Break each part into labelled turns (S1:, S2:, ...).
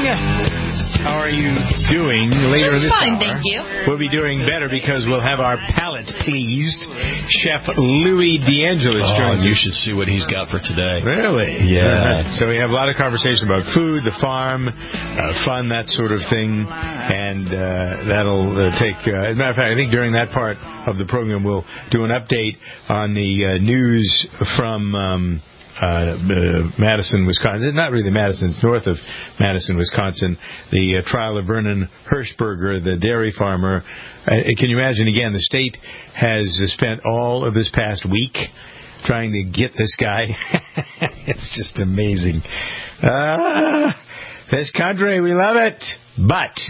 S1: How are you doing later in this
S2: fine,
S1: hour?
S2: thank you.
S1: We'll be doing better because we'll have our palate pleased. Chef Louis D'Angelis joins us.
S3: You should see what he's got for today.
S1: Really?
S3: Yeah.
S1: So we have a lot of conversation about food, the farm, fun, that sort of thing. And that'll take... as a matter of fact, I think during that part of the program, we'll do an update on the news from... Madison, Wisconsin. Not really Madison. It's north of Madison, Wisconsin. The trial of Vernon Hershberger, the dairy farmer. Can you imagine, again, the state has spent all of this past week trying to get this guy. It's just amazing. This country, we love it. But...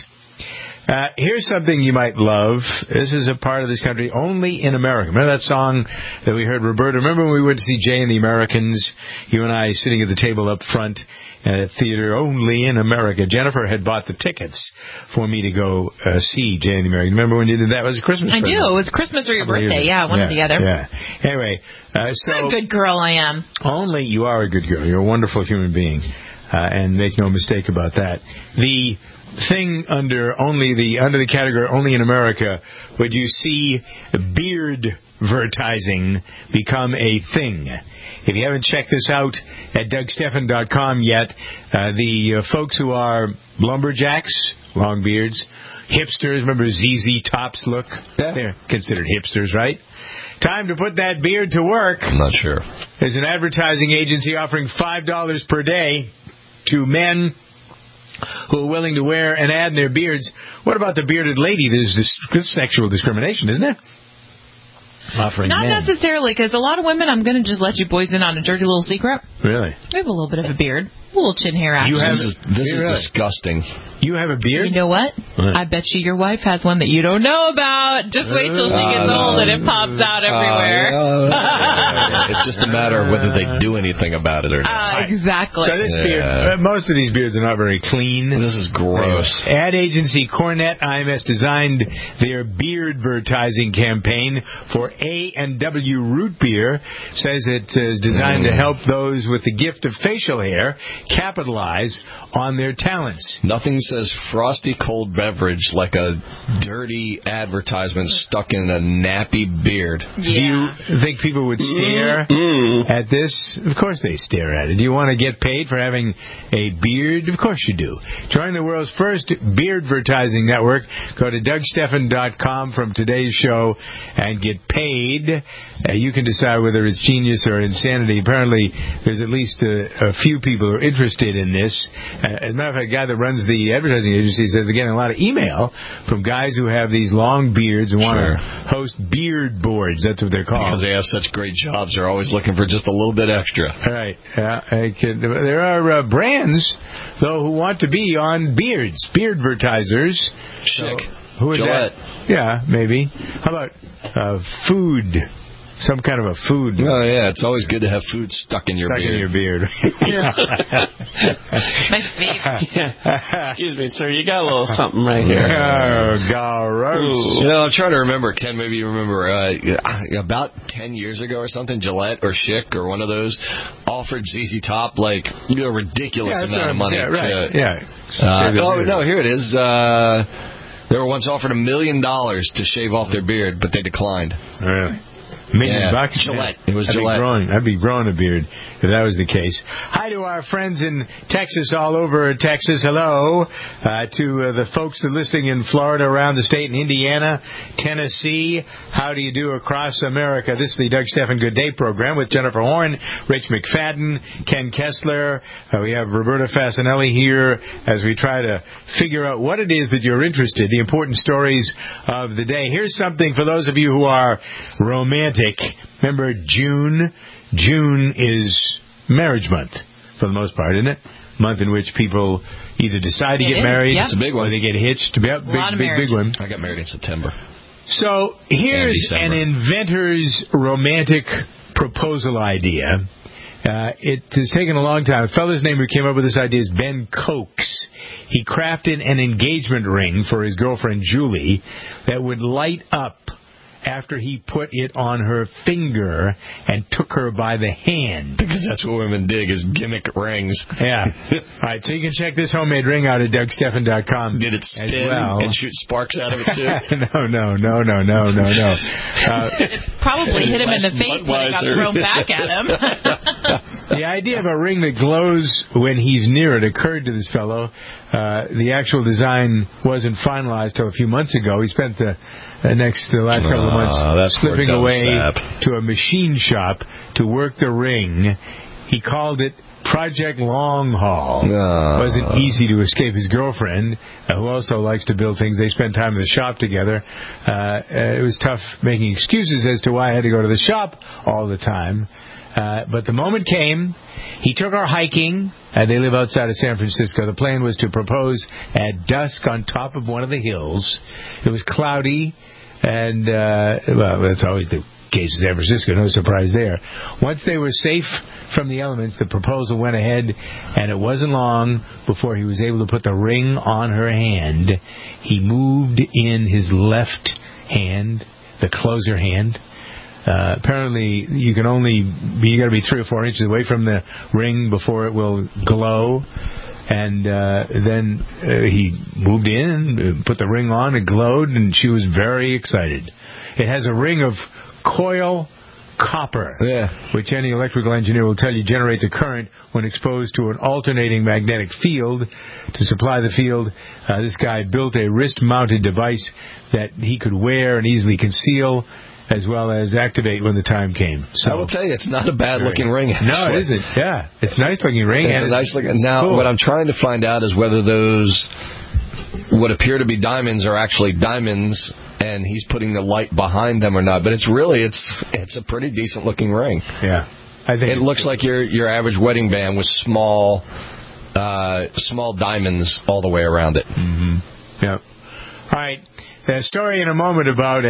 S1: here's something you might love. This is a part of this country only in America. Remember that song that we heard, Roberta? Remember when we went to see Jay and the Americans? You and I sitting at the table up front at a theater only in America. Jennifer had bought the tickets for me to go see Jay and the Americans. Remember when you did that? It was a Christmas present.
S2: I do. It was Christmas or your birthday. Yeah, one or the other.
S1: Yeah. Anyway.
S2: What a good girl I am.
S1: Only you are a good girl. You're a wonderful human being. And make no mistake about that. The thing under the category only in America, would you see beard advertising become a thing? If you haven't checked this out at DougStephan.com yet, the folks who are lumberjacks, long beards, hipsters, remember ZZ Top's look? Yeah. They're considered hipsters, right? Time to put that beard to work.
S3: I'm not sure.
S1: There's an advertising agency offering $5 per day to men who are willing to wear an ad in their beards. What about the bearded lady? There's this sexual discrimination, isn't there? Offering
S2: Not
S1: men.
S2: necessarily, because a lot of women, I'm going to just let you boys in on a dirty little secret.
S1: Really?
S2: I have a little bit of a beard. A little chin hair action.
S3: This is disgusting.
S1: You have a beard?
S2: You know what? I bet you your wife has one that you don't know about. Just wait till she gets old and it pops out everywhere.
S3: It's just a matter of whether they do anything about it or not.
S2: Exactly.
S1: So this beard, most of these beards are not very clean.
S3: This is gross.
S1: Ad agency Cornet IMS designed their beard advertising campaign for A&W Root Beer. Says it is designed to help those with the gift of facial hair capitalize on their talents.
S3: Nothing says frosty cold beverage like a dirty advertisement stuck in a nappy beard.
S1: Yeah. Do you think people would stare at this? Of course they stare at it. Do you want to get paid for having a beard? Of course you do. Join the world's first beard advertising network. Go to DougStephan.com from today's show and get paid. You can decide whether it's genius or insanity. Apparently, there's at least a few people who are interested in this. As a matter of fact, the guy that runs the advertising agency says they're getting a lot of email from guys who have these long beards and want to host beard boards. That's what they're called.
S3: Because they have such great jobs, they're always looking for just a little bit extra.
S1: Right. There are brands, though, who want to be on beards. Beard advertisers.
S3: Chic.
S1: So, who is
S3: Gillette.
S1: that? Yeah, maybe. How about food? Some kind of a food.
S3: Oh, yeah. It's always good to have food stuck in your beard.
S1: Stuck in your beard.
S2: My favorite.
S4: Excuse me, sir. You got a little something right here.
S1: Oh, gross.
S3: You know, I'm trying to remember, Ken, maybe you remember, about 10 years ago or something, Gillette or Schick or one of those offered ZZ Top, like, a ridiculous amount of money.
S1: Yeah, right.
S3: No, here it is. They were once offered $1 million to shave off their beard, but they declined.
S1: Really? $1 million bucks?
S3: Gillette. It was Gillette.
S1: I'd be growing a beard if that was the case. Hi to our friends in Texas, all over Texas. Hello to the folks that are listening in Florida, around the state, in Indiana, Tennessee. How do you do across America? This is the Doug Stephan Good Day program with Jennifer Horn, Rich McFadden, Ken Kessler. We have Roberta Fasanelli here as we try to figure out what it is that you're interested in, the important stories of the day. Here's something for those of you who are romantic. Remember June? June is marriage month, for the most part, isn't it? Month in which people either decide to get married,
S3: It's a big one.
S1: or they get hitched. Yep, big one.
S3: I got married in September.
S1: So here's an inventor's romantic proposal idea. It has taken a long time. The fellow's name who came up with this idea is Ben Cokes. He crafted an engagement ring for his girlfriend Julie that would light up after he put it on her finger and took her by the hand.
S3: Because that's what women dig, is gimmick rings.
S1: Yeah. All right, so you can check this homemade ring out at DougStephan.com.
S3: Did it spin and shoot sparks out of it, too?
S1: No.
S2: It probably hit him in the face when it got thrown back at him.
S1: The idea of a ring that glows when he's near it occurred to this fellow. The actual design wasn't finalized till a few months ago. He spent the last couple of months slipping away to a machine shop to work the ring. He called it Project Long Haul. It wasn't easy to escape his girlfriend, who also likes to build things. They spend time in the shop together. It was tough making excuses as to why I had to go to the shop all the time. But the moment came. He took her hiking. They live outside of San Francisco. The plan was to propose at dusk on top of one of the hills. It was cloudy, and, well, that's always the case in San Francisco. No surprise there. Once they were safe from the elements, the proposal went ahead, and it wasn't long before he was able to put the ring on her hand. He moved in his left hand, the closer hand. Apparently, you got to be 3 or 4 inches away from the ring before it will glow. And then he moved in, put the ring on, it glowed, and she was very excited. It has a ring of coil copper, which any electrical engineer will tell you generates a current when exposed to an alternating magnetic field. To supply the field, this guy built a wrist-mounted device that he could wear and easily conceal, as well as activate when the time came. So,
S3: I will tell you, it's not a bad-looking ring, actually.
S1: No, it isn't. Yeah, it's a nice-looking ring.
S3: It's a nice-looking. Now, cool. What I'm trying to find out is whether those what appear to be diamonds are actually diamonds, and he's putting the light behind them or not. But it's a pretty decent-looking ring.
S1: Yeah, I think
S3: it looks like your average wedding band with small diamonds all the way around it.
S1: Mm-hmm. Yeah. All right. A story in a moment about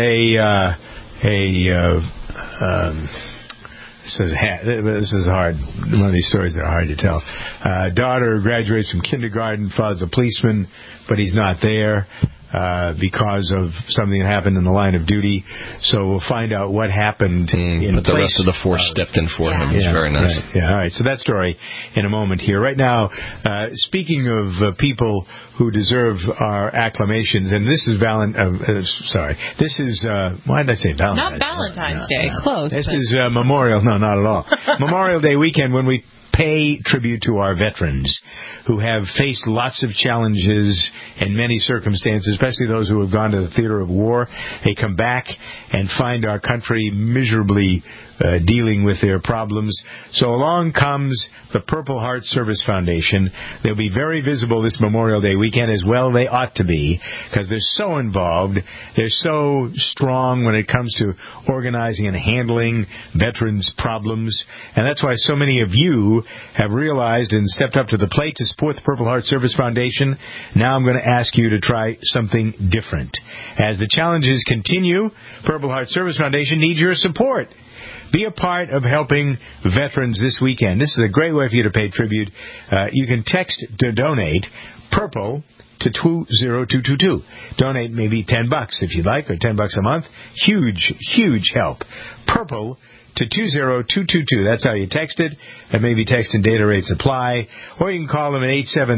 S1: this is hard. One of these stories that are hard to tell. Daughter graduates from kindergarten. Father's a policeman, but he's not there because of something that happened in the line of duty. So we'll find out what happened
S3: but the rest of the force stepped in for him. It's very nice.
S1: Right. Yeah, all right. So that story in a moment here. Right now, speaking of people who deserve our acclamations, and this is this is, why did I say Valentine's?
S2: Not Valentine's Day.
S1: No.
S2: Close.
S1: This is Memorial. No, not at all. Memorial Day weekend, when we pay tribute to our veterans who have faced lots of challenges in many circumstances, especially those who have gone to the theater of war. They come back and find our country miserably dealing with their problems. So along comes the Purple Heart Service Foundation. They'll be very visible this Memorial Day weekend, as well they ought to be, because they're so involved. They're so strong when it comes to organizing and handling veterans' problems. And that's why so many of you have realized and stepped up to the plate to support the Purple Heart Service Foundation. Now I'm going to ask you to try something different. As the challenges continue, Purple Heart Service Foundation needs your support. Be a part of helping veterans this weekend. This is a great way for you to pay tribute. You can text to donate PURPLE to 20222. Donate maybe $10 if you'd like, or $10 a month. Huge, huge help. PURPLE to 20222. That's how you text it. And maybe text and data rates apply. Or you can call them at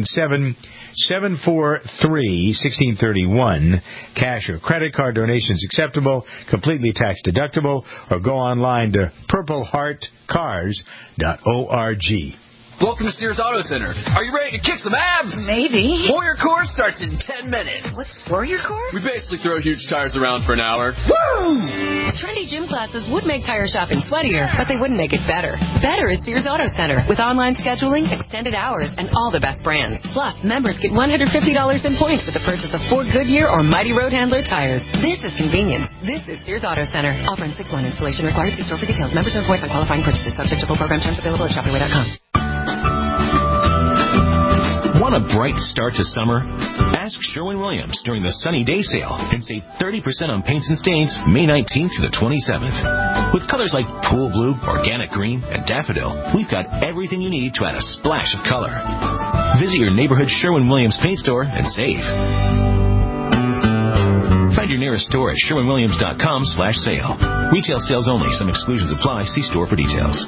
S1: 877-743-1631. Cash or credit card donations acceptable, completely tax deductible, or go online to purpleheartcars.org.
S5: Welcome to Sears Auto Center. Are you ready to kick some abs?
S6: Maybe.
S5: Warrior Core starts in 10 minutes.
S6: What's Warrior Core?
S5: We basically throw huge tires around for an hour.
S6: Woo! Trendy gym classes would make tire shopping sweatier, but they wouldn't make it better. Better is Sears Auto Center, with online scheduling, extended hours, and all the best brands. Plus, members get $150 in points with the purchase of 4 Goodyear or Mighty Road Handler tires. This is convenience. This is Sears Auto Center. Offer in 6-1. Installation required. See store for details. Members are voiced on qualifying purchases. Subject to full program terms available at shopperway.com.
S7: Want a bright start to summer? Ask Sherwin-Williams during the Sunny Day Sale and save 30% on paints and stains May 19th through the 27th. With colors like pool blue, organic green, and daffodil, we've got everything you need to add a splash of color. Visit your neighborhood Sherwin-Williams paint store and save. Find your nearest store at SherwinWilliams.com/sale. Retail sales only. Some exclusions apply. See store for details.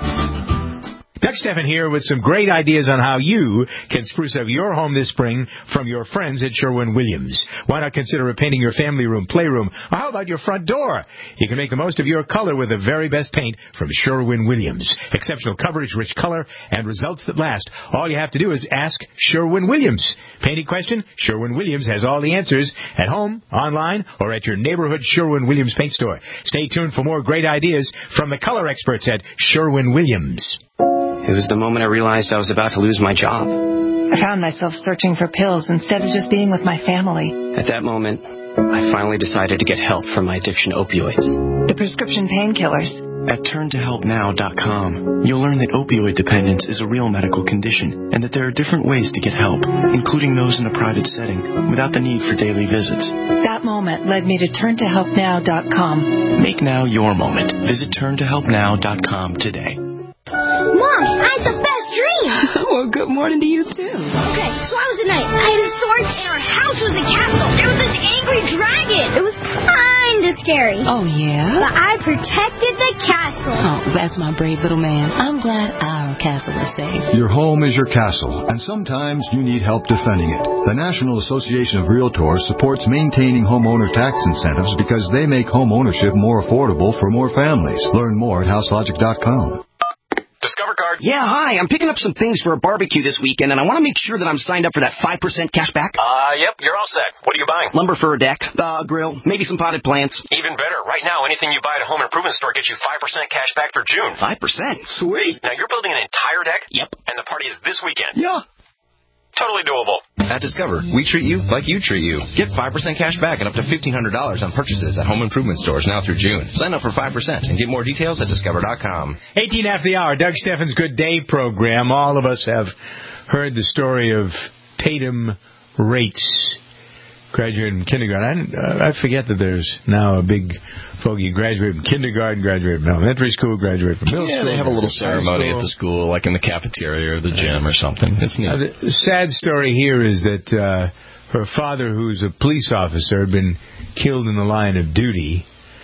S1: Doug Stephan here with some great ideas on how you can spruce up your home this spring from your friends at Sherwin-Williams. Why not consider repainting your family room, playroom, or how about your front door? You can make the most of your color with the very best paint from Sherwin-Williams. Exceptional coverage, rich color, and results that last. All you have to do is ask Sherwin-Williams. Painting question? Sherwin-Williams has all the answers at home, online, or at your neighborhood Sherwin-Williams paint store. Stay tuned for more great ideas from the color experts at Sherwin-Williams.
S8: It was the moment I realized I was about to lose my job.
S9: I found myself searching for pills instead of just being with my family.
S8: At that moment, I finally decided to get help from my addiction to opioids.
S9: The prescription painkillers.
S10: At turntohelpnow.com, you'll learn that opioid dependence is a real medical condition and that there are different ways to get help, including those in a private setting, without the need for daily visits.
S9: That moment led me to turntohelpnow.com.
S10: Make now your moment. Visit turntohelpnow.com today.
S11: Mom, I had the best dream.
S12: Well, good morning to you, too.
S11: Okay, so I was a knight. I had a sword, and our house was a castle. There was this angry dragon. It was kind of scary.
S12: Oh, yeah?
S11: But I protected the castle.
S12: Oh, that's my brave little man. I'm glad our castle is safe.
S13: Your home is your castle, and sometimes you need help defending it. The National Association of Realtors supports maintaining homeowner tax incentives because they make home ownership more affordable for more families. Learn more at houselogic.com.
S14: Discover card.
S15: Yeah, hi. I'm picking up some things for a barbecue this weekend, and I want to make sure that I'm signed up for that 5% cash back.
S14: Yep, you're all set. What are you buying?
S15: Lumber for a deck, grill, maybe some potted plants.
S14: Even better. Right now, anything you buy at a home improvement store gets you 5% cash back for June.
S15: 5%? Sweet.
S14: Now, you're building an entire deck?
S15: Yep.
S14: And the party is this weekend?
S15: Yeah.
S14: Totally doable.
S16: At Discover, we treat you like you treat you. Get 5% cash back and up to $1,500 on purchases at home improvement stores now through June. Sign up for 5% and get more details at Discover.com.
S1: 18 after the hour, Doug Stephan's Good Day program. All of us have heard the story of Tatum Rates, graduated from kindergarten. I forget that there's now a big fogey graduate from kindergarten, graduate from elementary school, graduate from middle school.
S3: Yeah, they have a little ceremony at the school, like in the cafeteria or the gym or something. It's neat.
S1: The sad story here is that her father, who's a police officer, had been killed in the line of duty,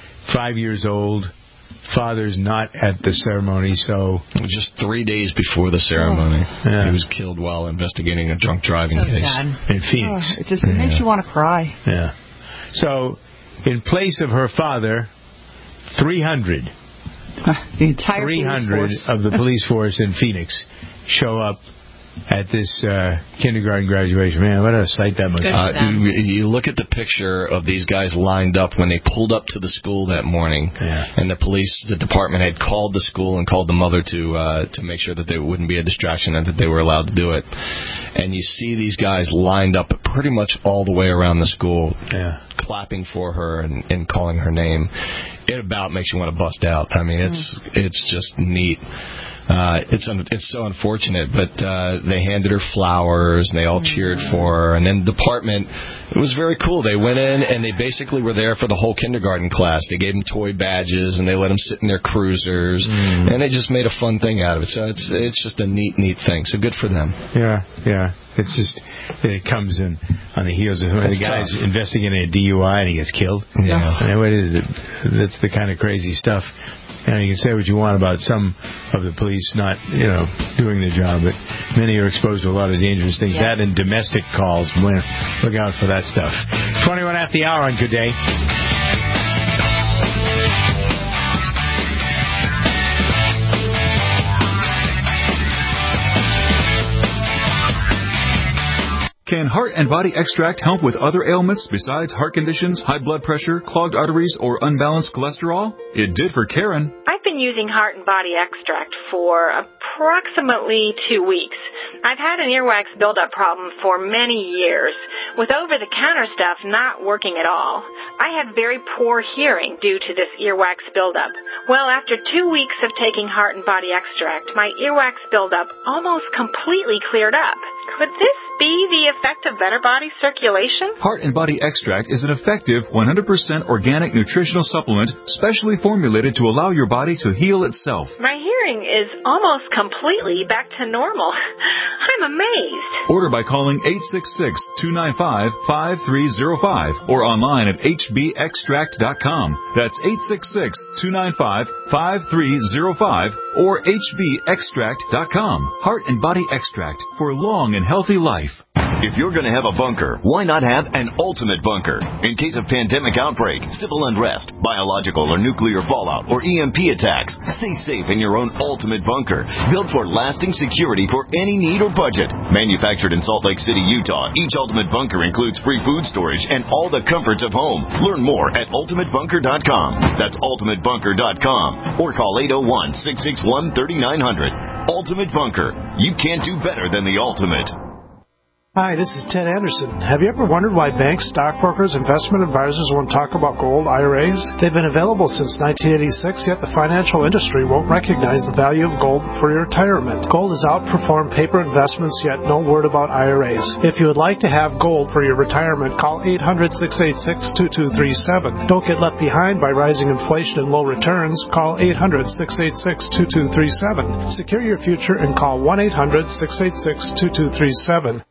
S1: 5 years old. Father's not at the ceremony, so...
S3: Just 3 days before the ceremony. He was killed while investigating a drunk driving case
S1: in Phoenix.
S9: It makes you want to cry.
S1: Yeah. So, in place of her father, 300
S9: the entire
S1: 300 of the police force in Phoenix show up at this kindergarten graduation. Man, what a sight that must be.
S3: You look at the picture of these guys lined up when they pulled up to the school that morning, and the department had called the school and called the mother to make sure that there wouldn't be a distraction and that they were allowed to do it. And you see these guys lined up pretty much all the way around the school, clapping for her and calling her name. It about makes you want to bust out. I mean, it's just neat. It's so unfortunate, but they handed her flowers and they all cheered for her. And then the department, it was very cool. They went in and they basically were there for the whole kindergarten class. They gave them toy badges and they let them sit in their cruisers, and they just made a fun thing out of it. So it's just a neat thing. So good for them.
S1: Yeah. It's just it comes in on the heels of the guy's investigating a DUI and he gets killed.
S3: Yeah.
S1: And what is it? That's the kind of crazy stuff. You can say what you want about some of the police not, doing their job, but many are exposed to a lot of dangerous things. That and domestic calls. Look out for that stuff. 21 after the hour on Good Day.
S17: Can Heart and Body Extract help with other ailments besides heart conditions, high blood pressure, clogged arteries, or unbalanced cholesterol? It did for Karen.
S18: I've been using Heart and Body Extract for approximately 2 weeks. I've had an earwax buildup problem for many years, with over-the-counter stuff not working at all. I had very poor hearing due to this earwax buildup. Well, after 2 weeks of taking Heart and Body Extract, my earwax buildup almost completely cleared up. Could this be the effect of better body circulation?
S17: Heart and Body Extract is an effective 100% organic nutritional supplement specially formulated to allow your body to heal itself.
S18: My hearing is almost completely back to normal. I'm amazed.
S17: Order by calling 866-295-5305 or online at hbextract.com. That's 866-295-5305 or hbextract.com. Heart and Body Extract for a long and healthy life.
S19: If you're going to have a bunker, why not have an ultimate bunker? In case of pandemic outbreak, civil unrest, biological or nuclear fallout, or EMP attacks, stay safe in your own ultimate bunker. Built for lasting security for any need or budget. Manufactured in Salt Lake City, Utah, each ultimate bunker includes free food storage and all the comforts of home. Learn more at ultimatebunker.com. That's ultimatebunker.com. Or call 801-661-3900. Ultimate Bunker. You can't do better than the ultimate.
S20: Hi, this is Ted Anderson. Have you ever wondered why banks, stockbrokers, investment advisors won't talk about gold IRAs? They've been available since 1986, yet the financial industry won't recognize the value of gold for your retirement. Gold has outperformed paper investments, yet no word about IRAs. If you would like to have gold for your retirement, call 800-686-2237. Don't get left behind by rising inflation and low returns. Call 800-686-2237. Secure your future and call 1-800-686-2237.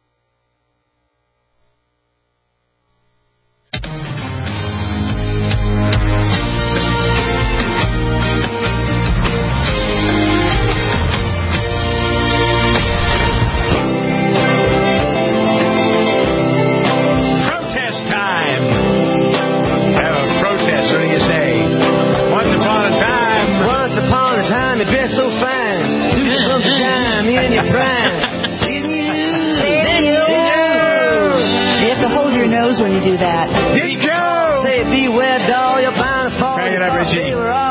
S21: When you do that.
S1: Here you go!
S21: Say, beware, doll, you're bound to fall.
S1: Bring it up, Richie.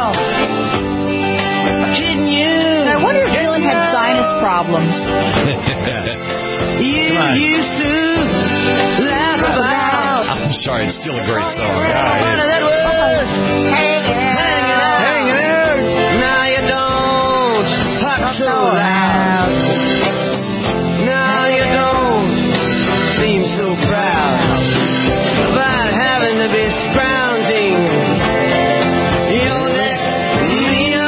S21: Kidding you.
S22: I wonder if Dylan had sinus problems.
S21: You used to laugh about.
S3: I'm sorry, it's still a great song.
S21: That was hanging out. Now you don't talk so loud. Now you don't seem so proud about having to be scrounging your next meal.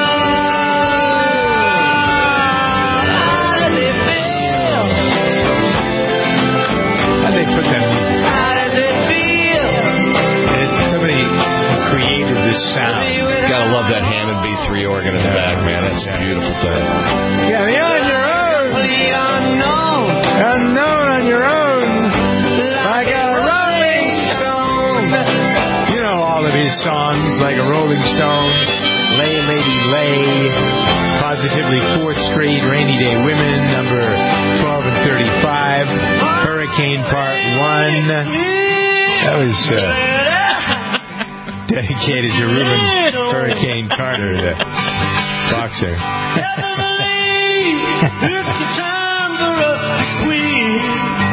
S21: How does it feel?
S1: How'd they put that music?
S21: How does it feel?
S1: Somebody created this sound.
S3: Gotta love that Hammond B3 organ in the back, man. That's a beautiful thing.
S1: Yeah, the on your own.
S21: The unknown.
S1: Unknown on your own. Like a rolling stone. You know all of his songs, like a rolling stone. Lay, Lady, Lay. Positively Fourth Street, Rainy Day Women, number 12 and 35. Hurricane Part 1. That was dedicated to Reuben Hurricane Carter, the boxer.
S21: It's the time for us to quit.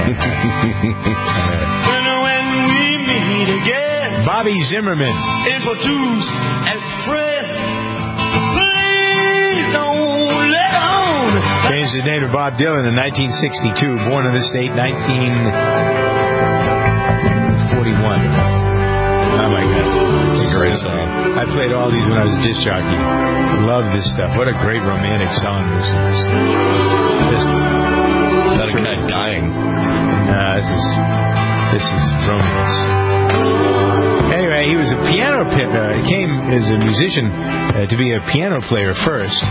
S21: And when we meet again,
S1: Bobby Zimmerman.
S21: introduced as friends. Please don't let on.
S1: Changed his name to Bob Dylan in 1962. Born in this state, 1941. Oh my God.
S3: It's a great song.
S1: I played all these when I was disc jockey. Love this stuff. What a great romantic song this is.
S3: Is that a guy dying?
S1: Nah, this is romance. Anyway, he was a piano player. He came as a musician to be a piano player first.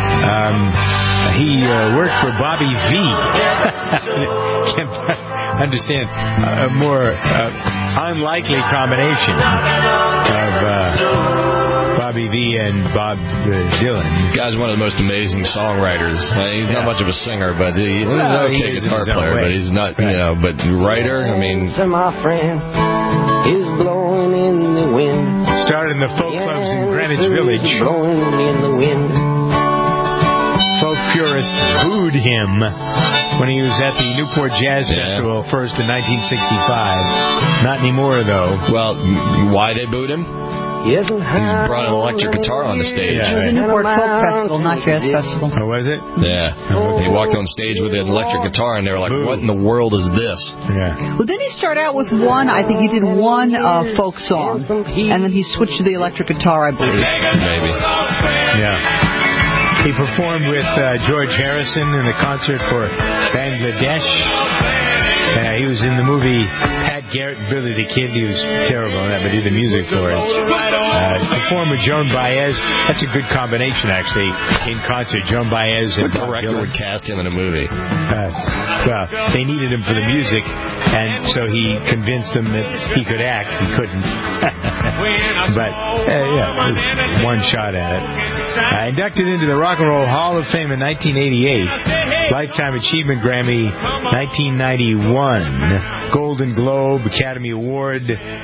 S1: He worked for Bobby V. Can't understand a more unlikely combination of Bobby V and Bob Dylan.
S3: The guy's one of the most amazing songwriters. He's not much of a singer, but he's an okay guitar player. But he's not, but writer. I mean,
S21: my friend is blowing in the wind.
S1: Started in the folk clubs in Greenwich Village.
S21: Blowing in the wind.
S1: Folk purists booed him when he was at the Newport Jazz Festival first in 1965. Not anymore, though.
S3: Well, why they booed him? He brought an electric guitar on the stage.
S22: It was a Newport Folk Festival, not Jazz Festival.
S1: Oh, was it?
S3: Yeah. He walked on stage with an electric guitar, and they were like, what in the world is this?
S1: Yeah.
S22: Well, didn't he start out with one? I think he did one folk song, and then he switched to the electric guitar, I believe.
S3: Maybe.
S1: Yeah. He performed with George Harrison in a concert for Bangladesh. He was in the movie Pat Garrett and Billy the Kid. He was terrible in that, but he did the music for it. Performed with Joan Baez. That's a good combination, actually, in concert. Joan Baez and
S3: What director would cast him in a movie?
S1: Well, they needed him for the music, and so he convinced them that he could act. He couldn't. But, yeah, it was one shot at it. Inducted into the Rock and Roll Hall of Fame in 1988. Lifetime Achievement Grammy 1991. Golden Globe Academy Award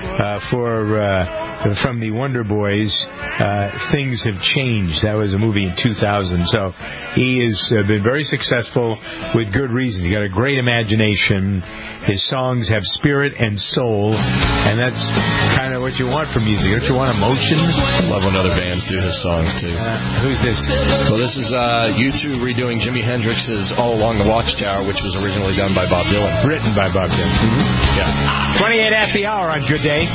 S1: from the Wonder Boys. Things Have Changed. That was a movie in 2000. So he has been very successful with good reason. He got a great imagination. His songs have spirit and soul, and that's kind of what you want from music. Don't you want emotion?
S3: I love when other bands do his songs, too.
S1: Who's this?
S3: Well, this is U2 redoing Jimi Hendrix's All Along the Watchtower, which was originally done by Bob Dylan.
S1: Written by Bob Dylan. Mm-hmm. Yeah. 28 after the hour on Good Day.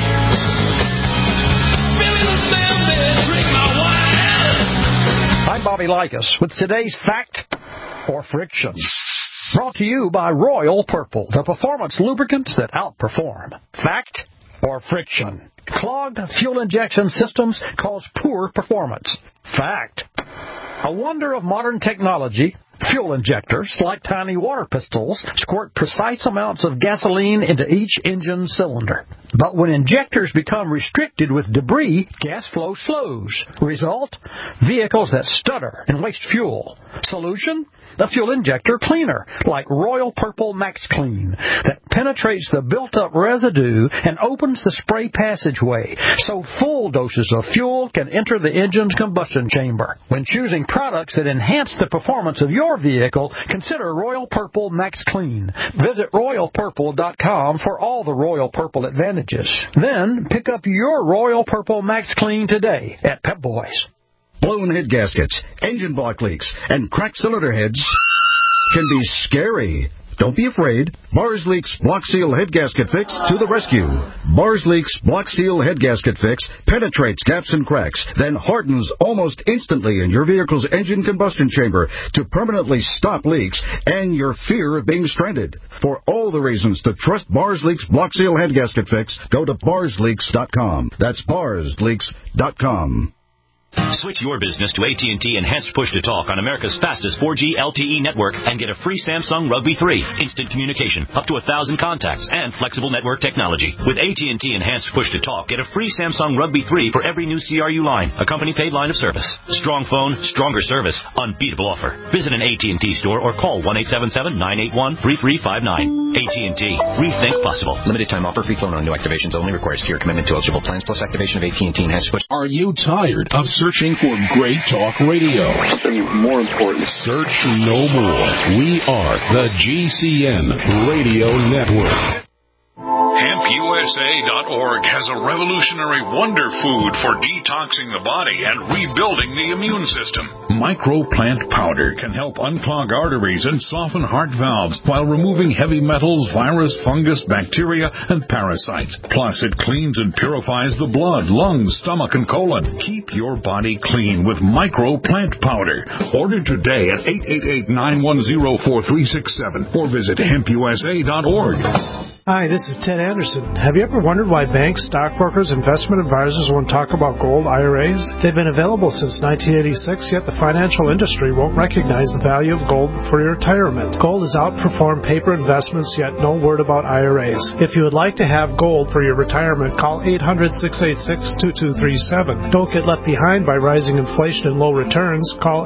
S2: I'm Bobby Likas with today's Fact or Friction. Brought to you by Royal Purple, the performance lubricants that outperform. Fact or friction? Clogged fuel injection systems cause poor performance. Fact. A wonder of modern technology, fuel injectors, like tiny water pistols, squirt precise amounts of gasoline into each engine cylinder. But when injectors become restricted with debris, gas flow slows. Result? Vehicles that stutter and waste fuel. Solution? A fuel injector cleaner, like Royal Purple Max Clean, that penetrates the built-up residue and opens the spray passageway, so full doses of fuel can enter the engine's combustion chamber. When choosing products that enhance the performance of your vehicle, consider Royal Purple Max Clean. Visit RoyalPurple.com for all the Royal Purple advantages. Then pick up your Royal Purple Max Clean today at Pep Boys.
S4: Blown head gaskets, engine block leaks, and cracked cylinder heads can be scary. Don't be afraid. Bars Leaks Block Seal Head Gasket Fix to the rescue. Bars Leaks Block Seal Head Gasket Fix penetrates gaps and cracks, then hardens almost instantly in your vehicle's engine combustion chamber to permanently stop leaks and your fear of being stranded. For all the reasons to trust Bars Leaks Block Seal Head Gasket Fix, go to barsleaks.com. That's barsleaks.com.
S14: Switch your business to AT&T Enhanced Push-to-Talk on America's fastest 4G LTE network and get a free Samsung Rugby 3, instant communication, up to 1,000 contacts, and flexible network technology. With AT&T Enhanced Push-to-Talk, get a free Samsung Rugby 3 for every new CRU line, a company-paid line of service. Strong phone, stronger service, unbeatable offer. Visit an AT&T store or call 1-877-981-3359. AT&T. Rethink possible.
S16: Limited time offer. Free phone on new activations only. Requires secure commitment to eligible plans plus activation of AT&T Enhanced Push.
S23: Are you tired of searching for great talk radio?
S24: Something more important.
S23: Search no more. We are the GCN Radio Network.
S25: HempUSA.org has a revolutionary wonder food for detoxing the body and rebuilding the immune system. Microplant powder can help unclog arteries and soften heart valves while removing heavy metals, virus, fungus, bacteria, and parasites. Plus, it cleans and purifies the blood, lungs, stomach, and colon. Keep your body clean with Microplant powder. Order today at 888-910-4367 or visit HempUSA.org.
S20: Hi, this is Ted Anderson. Have you ever wondered why banks, stockbrokers, investment advisors won't talk about gold IRAs? They've been available since 1986, yet the financial industry won't recognize the value of gold for your retirement. Gold has outperformed paper investments, yet no word about IRAs. If you would like to have gold for your retirement, call 800-686-2237. Don't get left behind by rising inflation and low returns. Call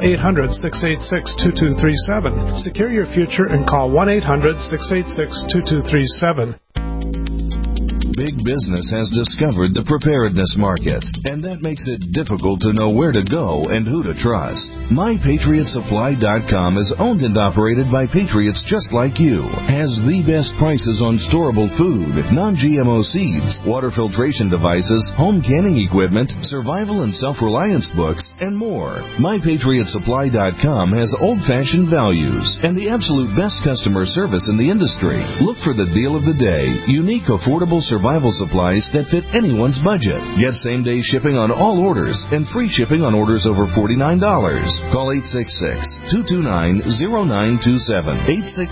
S20: 800-686-2237. Secure your future and call 1-800-686-2237.
S5: Big business has discovered the preparedness market, and that makes it difficult to know where to go and who to trust. MyPatriotSupply.com is owned and operated by patriots just like you. Has the best prices on storable food, non-GMO seeds, water filtration devices, home canning equipment, survival and self-reliance books, and more. MyPatriotSupply.com has old-fashioned values and the absolute best customer service in the industry. Look for the deal of the day. Unique, affordable survival supplies that fit anyone's budget. Get same-day shipping on all orders and free shipping on orders over $49. Call 866-229-0927,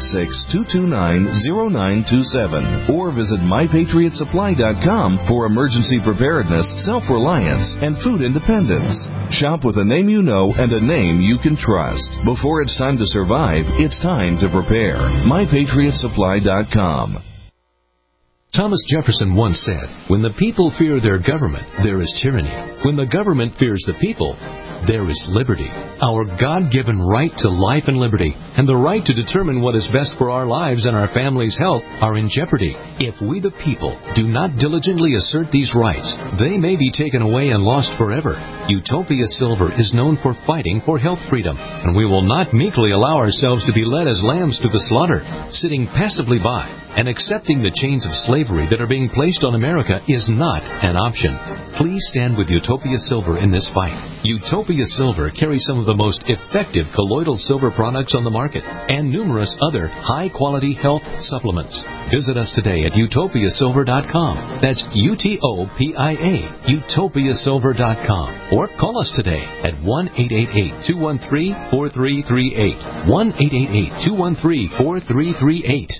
S5: 866-229-0927, or visit MyPatriotSupply.com for emergency preparedness, self-reliance, and food independence. Shop with a name you know and a name you can trust. Before it's time to survive, it's time to prepare. MyPatriotSupply.com.
S6: Thomas Jefferson once said, "When the people fear their government, there is tyranny. When the government fears the people, there is liberty." Our God-given right to life and liberty and the right to determine what is best for our lives and our families' health are in jeopardy. If we the people do not diligently assert these rights, they may be taken away and lost forever. Utopia Silver is known for fighting for health freedom, and we will not meekly allow ourselves to be led as lambs to the slaughter. Sitting passively by and accepting the chains of slavery that are being placed on America is not an option. Please stand with Utopia Silver in this fight. Utopia Silver carries some of the most effective colloidal silver products on the market and numerous other high-quality health supplements. Visit us today at utopiasilver.com. That's UTOPIA, utopiasilver.com. Or call us today at 1-888-213-4338. 1-888-213-4338.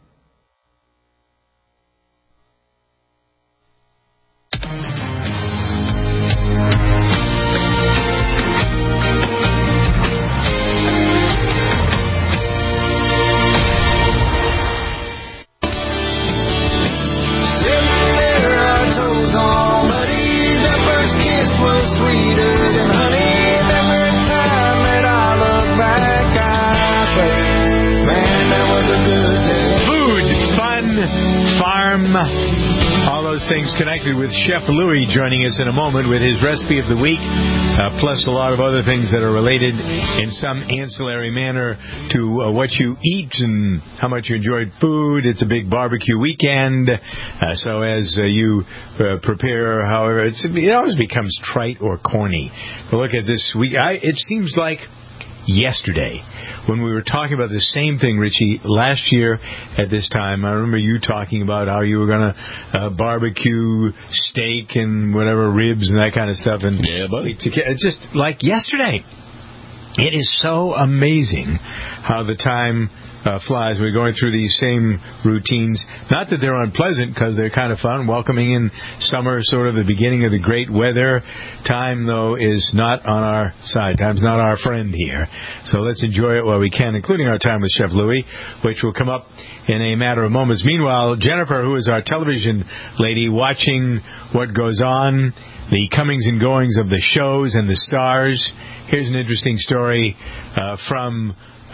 S1: All those things connected with Chef Louie joining us in a moment with his recipe of the week, plus a lot of other things that are related in some ancillary manner to what you eat and how much you enjoyed food. It's a big barbecue weekend, so as you prepare, however, it always becomes trite or corny. But look at this week. It seems like yesterday when we were talking about the same thing, Richie, last year at this time. I remember you talking about how you were going to barbecue steak and whatever, ribs and that kind of stuff. And yeah, buddy. It's just like yesterday. It is so amazing how the time flies. We're going through these same routines. Not that they're unpleasant, because they're kind of fun. Welcoming in summer, sort of the beginning of the great weather. Time, though, is not on our side. Time's not our friend here. So let's enjoy it while we can, including our time with Chef Louie, which will come up in a matter of moments. Meanwhile, Jennifer, who is our television lady, watching what goes on, the comings and goings of the shows and the stars. Here's an interesting story from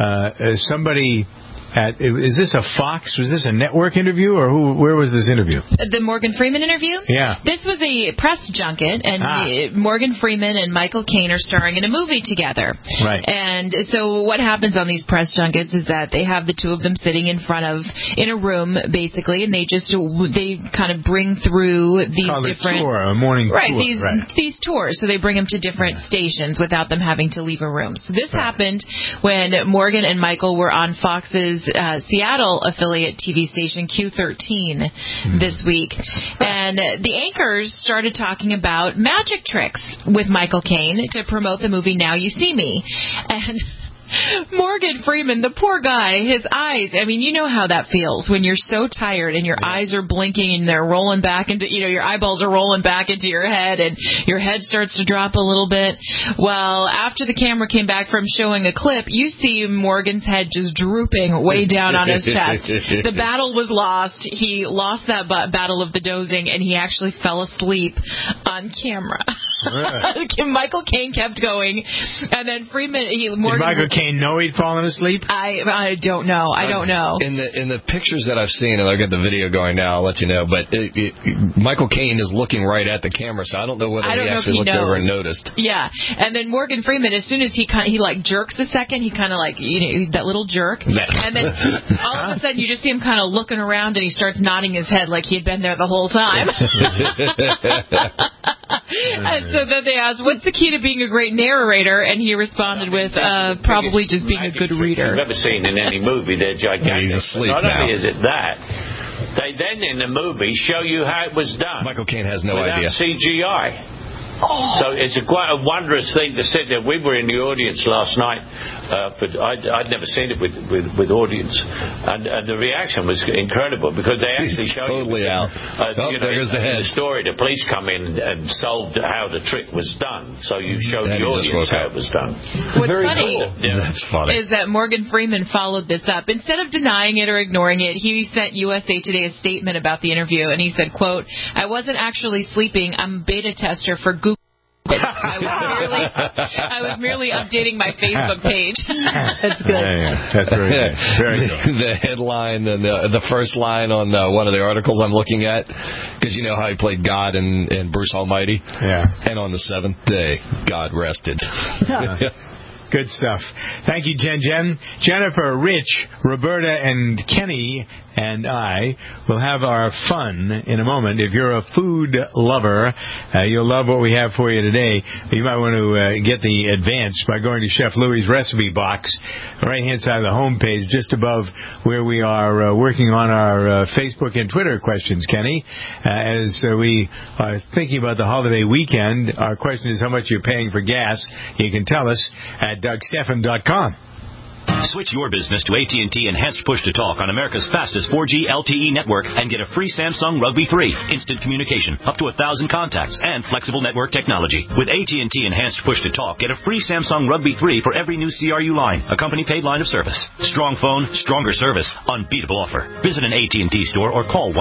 S1: somebody is this a Fox? Was this a network interview, or where was this interview?
S7: The Morgan Freeman interview?
S1: Yeah.
S7: This was a press junket, and Morgan Freeman and Michael Caine are starring in a movie together.
S1: Right.
S7: And so what happens on these press junkets is that they have the two of them sitting in a room, basically, and they kind of bring through these different...
S1: a morning tour.
S7: These tours. So they bring them to different stations without them having to leave a room. So this happened when Morgan and Michael were on Fox's Seattle affiliate TV station Q13 this week. And the anchors started talking about magic tricks with Michael Caine to promote the movie Now You See Me. And Morgan Freeman, the poor guy, his eyes, I mean, you know how that feels when you're so tired and your eyes are blinking and they're rolling back into, your eyeballs are rolling back into your head and your head starts to drop a little bit. Well, after the camera came back from showing a clip, you see Morgan's head just drooping way down on his chest. The battle was lost. He lost that battle of the dozing, and he actually fell asleep on camera. Michael Caine kept going, and then Freeman, Morgan...
S1: Did Michael Caine Cain know he'd fallen asleep?
S7: I don't know. I don't know.
S3: In the pictures that I've seen, and I'll get the video going now, I'll let you know, but Michael Caine is looking right at the camera, so I don't know whether he actually looked over and noticed.
S7: Yeah, and then Morgan Freeman, as soon as he like jerks a second, he kind of like, that little jerk, and then all of a sudden you just see him kind of looking around, and he starts nodding his head like he had been there the whole time. And so then they asked, what's the key to being a great narrator? And he responded with, probably just being a good reader.
S8: I've ever seen in any movie. They're gigantic.
S3: He's asleep
S8: Not
S3: now.
S8: only is it that, they then in the movie show you how it was done.
S3: Michael Caine has no
S8: without
S3: idea.
S8: CGI. So it's quite a wonderous thing to sit there. We were in the audience last night, but I'd never seen it with audience, and the reaction was incredible because they actually showed
S3: totally out.
S8: There goes the head. In the story, the police come in and solved how the trick was done. So you showed the audience how it was done.
S7: What's funny,
S3: that's funny,
S7: is that Morgan Freeman followed this up. Instead of denying it or ignoring it, he sent USA Today a statement about the interview, and he said, quote, "I wasn't actually sleeping. I'm a beta tester for Google. I was merely updating my Facebook page."
S22: That's good.
S1: That's very good. Very good.
S3: The headline and the first line on one of the articles I'm looking at, because you know how he played God in Bruce Almighty?
S1: Yeah.
S3: And on the seventh day, God rested.
S1: Good stuff. Thank you, Jen. Jennifer, Rich, Roberta, and Kenny and I will have our fun in a moment. If you're a food lover, you'll love what we have for you today. You might want to get the advance by going to Chef Louie's recipe box, right-hand side of the home page, just above where we are working on our Facebook and Twitter questions, Kenny. As we are thinking about the holiday weekend, our question is how much you're paying for gas. You can tell us at DougStephan.com.
S14: Switch your business to AT&T Enhanced Push-to-Talk on America's fastest 4G LTE network and get a free Samsung Rugby 3, instant communication, up to 1,000 contacts, and flexible network technology. With AT&T Enhanced Push-to-Talk, get a free Samsung Rugby 3 for every new CRU line, a company-paid line of service. Strong phone, stronger service, unbeatable offer. Visit an AT&T store or call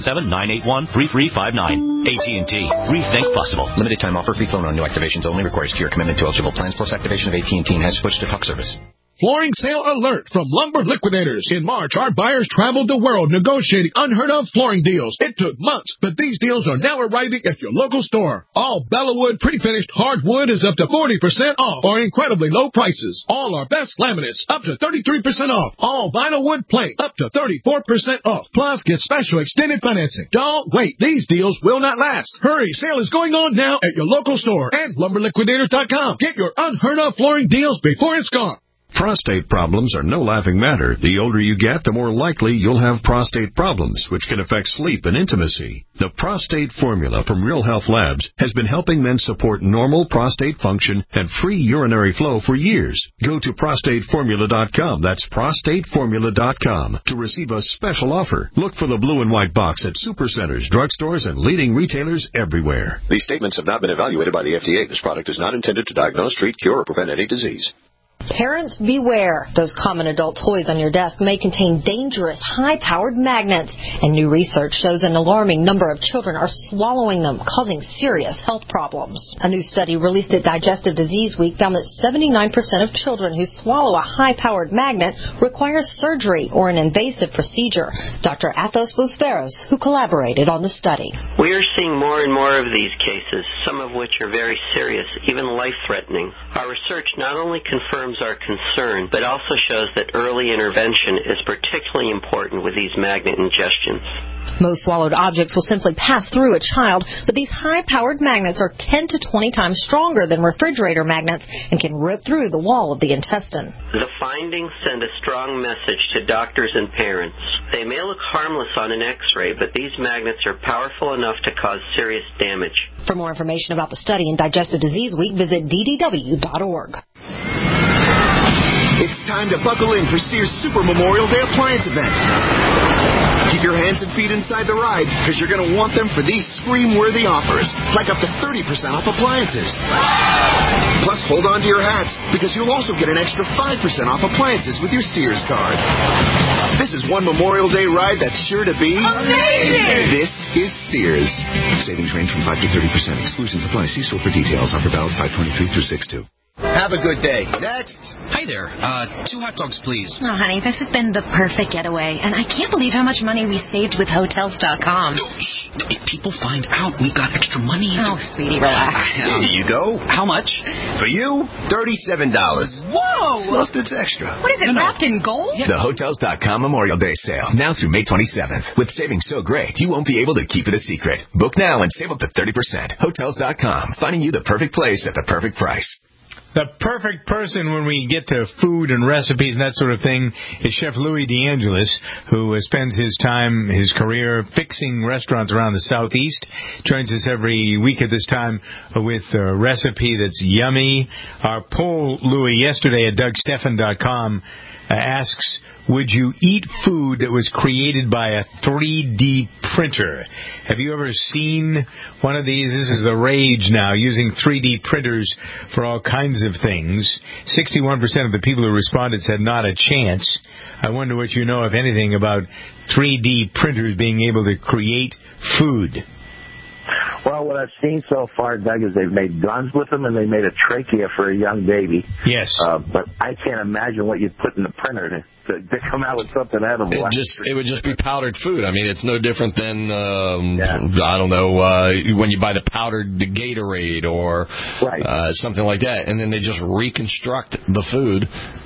S14: 1-877-981-3359. AT&T. Rethink possible.
S16: Limited time offer. Free phone on new activations only. Requires 2-year commitment to eligible plans plus activation of AT&T Enhanced Push-to-Talk service.
S10: Flooring sale alert from Lumber Liquidators. In March, our buyers traveled the world negotiating unheard-of flooring deals. It took months, but these deals are now arriving at your local store. All Bellawood pre-finished hardwood is up to 40% off or incredibly low prices. All our best laminates up to 33% off. All vinyl wood plank up to 34% off. Plus, get special extended financing. Don't wait. These deals will not last. Hurry. Sale is going on now at your local store and lumberliquidators.com. Get your unheard-of flooring deals before it's gone.
S11: Prostate problems are no laughing matter. The older you get, the more likely you'll have prostate problems, which can affect sleep and intimacy. The Prostate Formula from Real Health Labs has been helping men support normal prostate function and free urinary flow for years. Go to prostateformula.com. That's prostateformula.com to receive a special offer. Look for the blue and white box at supercenters, drugstores, and leading retailers everywhere.
S12: These statements have not been evaluated by the FDA. This product is not intended to diagnose, treat, cure, or prevent any disease.
S24: Parents, beware. Those common adult toys on your desk may contain dangerous, high-powered magnets, and new research shows an alarming number of children are swallowing them, causing serious health problems. A new study released at Digestive Disease Week found that 79% of children who swallow a high-powered magnet require surgery or an invasive procedure. Dr. Athos Bousferos, who collaborated on the study.
S26: We are seeing more and more of these cases, some of which are very serious, even life-threatening. Our research not only confirms our concern, but also shows that early intervention is particularly important with these magnet ingestions.
S24: Most swallowed objects will simply pass through a child, but these high-powered magnets are 10 to 20 times stronger than refrigerator magnets and can rip through the wall of the intestine.
S26: The findings send a strong message to doctors and parents. They may look harmless on an X-ray, but these magnets are powerful enough to cause serious damage.
S24: For more information about the study in Digestive Disease Week, visit ddw.org.
S27: It's time to buckle in for Sears Super Memorial Day Appliance Event. Keep your hands and feet inside the ride, because you're going to want them for these scream-worthy offers, like up to 30% off appliances. Plus, hold on to your hats, because you'll also get an extra 5% off appliances with your Sears card. This is one Memorial Day ride that's sure to be amazing! This is Sears. Savings range from 5 to 30%. Exclusions apply. See store for details. Offer valid 5/23 through 6/2.
S9: Have a good day. Next.
S13: Hi there. 2 hot dogs, please.
S15: Oh, honey, this has been the perfect getaway, and I can't believe how much money we saved with Hotels.com.
S13: If people find out we got extra money...
S15: Oh, sweetie, relax.
S9: Here you go.
S13: How much?
S9: For you, $37.
S15: Whoa!
S9: Plus it's extra.
S15: What is it, wrapped in gold?
S17: The Hotels.com Memorial Day sale, now through May 27th. With savings so great, you won't be able to keep it a secret. Book now and save up to 30%. Hotels.com, finding you the perfect place at the perfect price.
S1: The perfect person when we get to food and recipes and that sort of thing is Chef Louis DeAngelis, who spends his time, his career, fixing restaurants around the Southeast. Joins us every week at this time with a recipe that's yummy. Our poll, Louis, yesterday at DougStephan.com asks, would you eat food that was created by a 3D printer? Have you ever seen one of these? This is the rage now, using 3D printers for all kinds of things. 61% of the people who responded said not a chance. I wonder what you know, if anything, about 3D printers being able to create food.
S18: Well, what I've seen so far, Doug, is they've made guns with them, and they made a trachea for a young baby.
S1: Yes.
S18: But I can't imagine what you'd put in the printer to come out with something edible.
S3: It would just be powdered food. I mean, it's no different than, I don't know, when you buy the powdered Gatorade or something like that, and then they just reconstruct the food.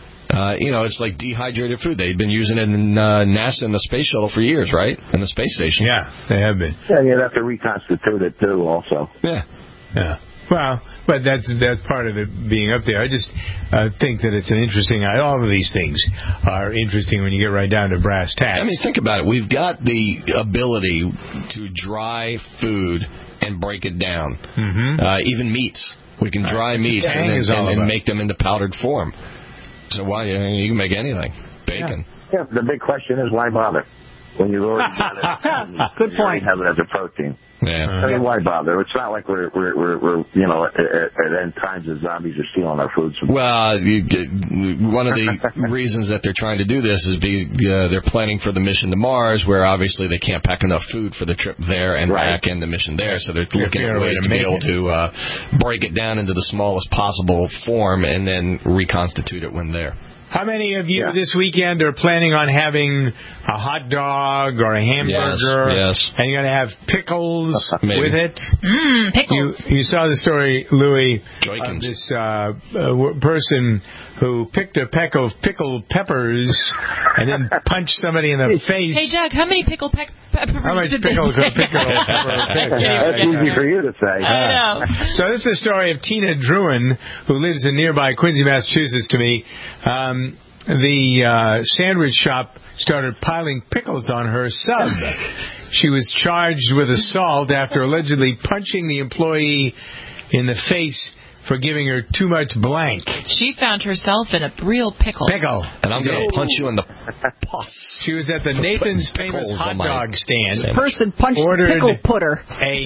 S3: It's like dehydrated food. They've been using it in NASA and the space shuttle for years, right? And the space station.
S1: Yeah, they have been.
S18: Yeah, you'd have to reconstitute it, too, also.
S1: Yeah. Well, but that's part of it being up there. I just think that it's an interesting... all of these things are interesting when you get right down to brass tacks.
S3: I mean, think about it. We've got the ability to dry food and break it down. Mm-hmm. Even meats. We can dry meats and make them into powdered form. So why you can make anything? Bacon.
S18: Yeah, the big question is why bother? When you've already got it.
S22: Good point.
S18: You have it as a protein.
S3: Yeah.
S18: I mean, why bother? It's not like we're at end times the zombies are stealing our food.
S3: Well, one of the reasons that they're trying to do this is they're planning for the mission to Mars, where obviously they can't pack enough food for the trip there and back and the mission there. So they're looking at ways to be able to break it down into the smallest possible form and then reconstitute it when there.
S1: How many of you this weekend are planning on having a hot dog or a hamburger?
S3: Yes.
S1: And you're going to have pickles with it?
S7: Pickles.
S1: You saw the story, Louis,
S3: of
S1: this person who picked a peck of pickled peppers and then punched somebody in the face.
S7: Hey, Doug, how many pickled peppers
S1: How much pickle could a pepper pick?
S18: That's easy for you to say.
S7: I know.
S1: So this is the story of Tina Druin, who lives in nearby Quincy, Massachusetts, to me. The sandwich shop started piling pickles on her sub. She was charged with assault after allegedly punching the employee in the face for giving her too much blank.
S7: She found herself in a real pickle.
S3: And I'm going to punch you in the pus.
S1: She was at the Nathan's Famous Hot Dog stand.
S22: This person punched the pickle putter.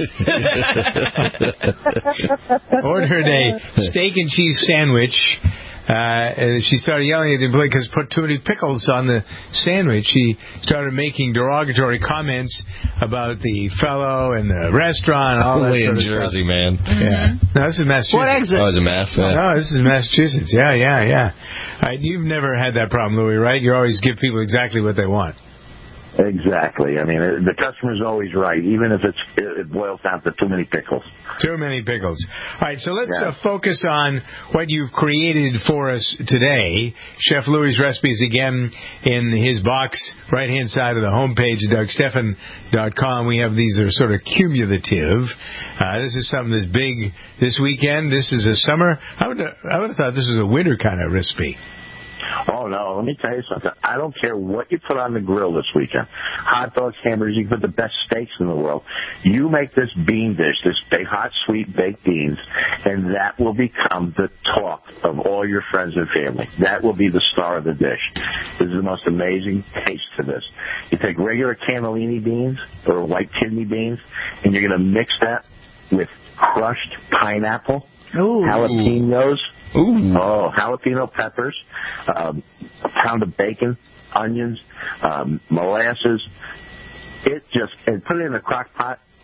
S1: Ordered a steak and cheese sandwich. She started yelling at the employee because put too many pickles on the sandwich. She started making derogatory comments about the fellow and the restaurant and all that sort of stuff.
S3: Jersey, man.
S1: Yeah. No, this is Massachusetts.
S22: What exit?
S3: Oh, it's a mess.
S1: No, this is Massachusetts. Yeah. You've never had that problem, Louis, right? You always give people exactly what they want.
S18: Exactly. I mean, the customer's always right, even if it boils down to too many pickles.
S1: Too many pickles. All right, so let's focus on what you've created for us today. Chef Louis' recipes, again, in his box, right-hand side of the homepage, DougStephan.com. We have these are sort of cumulative. This is something that's big this weekend. This is a summer. I would have thought this was a winter kind of recipe.
S18: Oh, no, let me tell you something. I don't care what you put on the grill this weekend. Hot dogs, hamburgers, you can put the best steaks in the world. You make this bean dish, this big, hot, sweet baked beans, and that will become the talk of all your friends and family. That will be the star of the dish. This is the most amazing taste to this. You take regular cannellini beans or white kidney beans, and you're going to mix that with crushed pineapple, jalapenos, jalapeno peppers, a pound of bacon, onions, molasses. And put it in a crock pot